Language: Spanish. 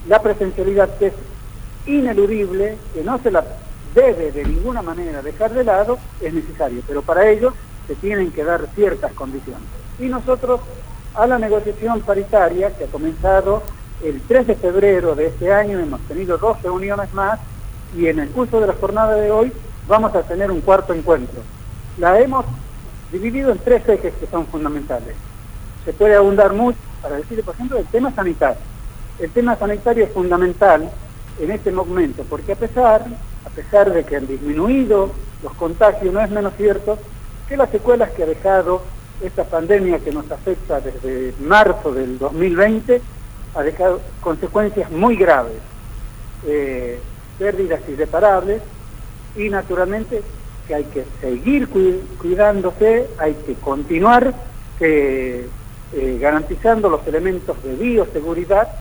la presencialidad, que es ineludible, que no se la debe de ninguna manera dejar de lado, es necesario, pero para ello se tienen que dar ciertas condiciones. Y nosotros, a la negociación paritaria, que ha comenzado el 3 de febrero de este año, hemos tenido 2 reuniones más, y en el curso de la jornada de hoy vamos a tener un cuarto encuentro. La hemos dividido en 3 ejes que son fundamentales. Se puede abundar mucho para decir, por ejemplo, el tema sanitario. El tema sanitario es fundamental en este momento, porque a pesar de que han disminuido los contagios, no es menos cierto que las secuelas que ha dejado esta pandemia que nos afecta desde marzo del 2020 ha dejado consecuencias muy graves, pérdidas irreparables, y naturalmente que hay que seguir cuidándose, hay que continuar garantizando los elementos de bioseguridad